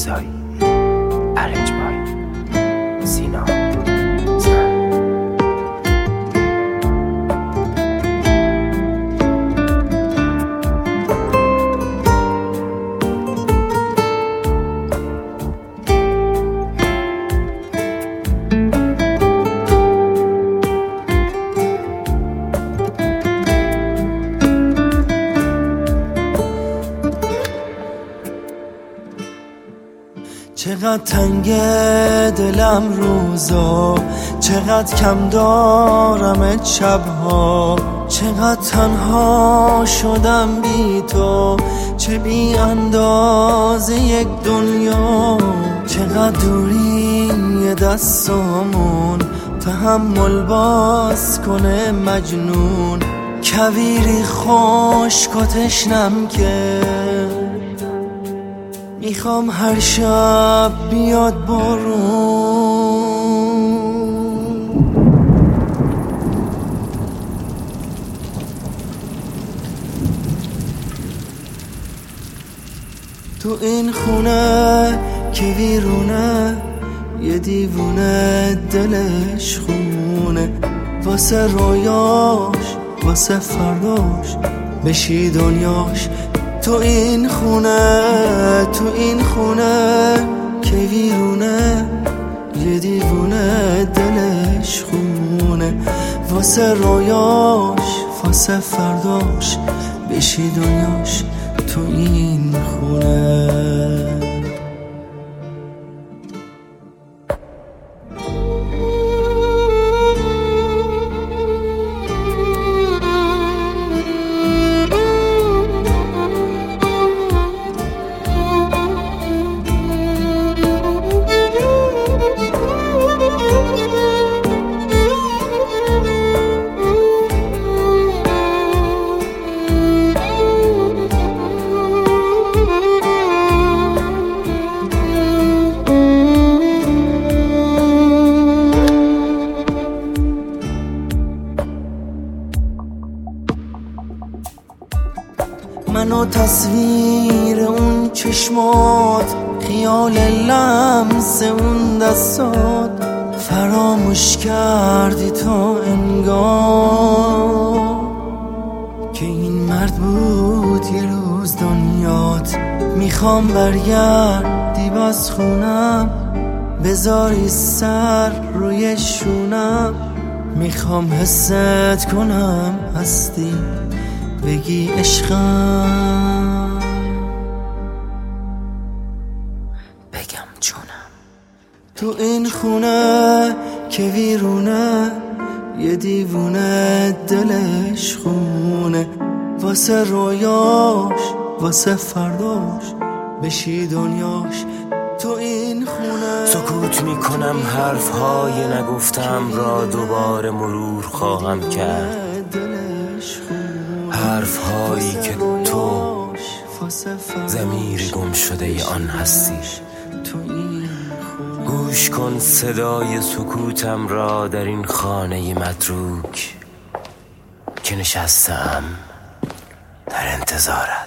رضایی. ارنج بای سینا. چقدر تنگ دلم روزا، چقدر کم دارم شبها، چقدر تنها شدم بی تو، چه بی اندازه یک دنیا. چقدر دوری یه دستامون تحمل باز کنه مجنون، کویری خشک و تشنم که میخوام هر شب بیاد بارون. تو این خونه که ویرونه، یه دیوونه دلش خونه، واسه رویاش واسه فرداش بشی دنیاش. تو این خونه که ویرونه، یه دیوونه دلش خونه، واسه رویاش واسه فرداش بشی دنیاش. تو این خونه منو تصویر اون چشمات، خیال لمس اون دستات، فراموش کردی تا انگار که این مرد بود یه روز دنیات. میخوام برگردی باز خونم، بذاری سر روی شونم، میخوام حست کنم هستی، بگی عشقم، بگم جونم. تو این خونه که ویرونه، یه دیوونه دلش خونه، واسه رویاش واسه فرداش بشی دنیاش. تو این خونه سکوت میکنم، حرفهای نگفتم را دوباره مرور خواهم کرد، حرفهایی که تو ضمیر گم شده آن هستی. گوش کن صدای سکوتم را در این خانه متروک که نشستم در انتظارت.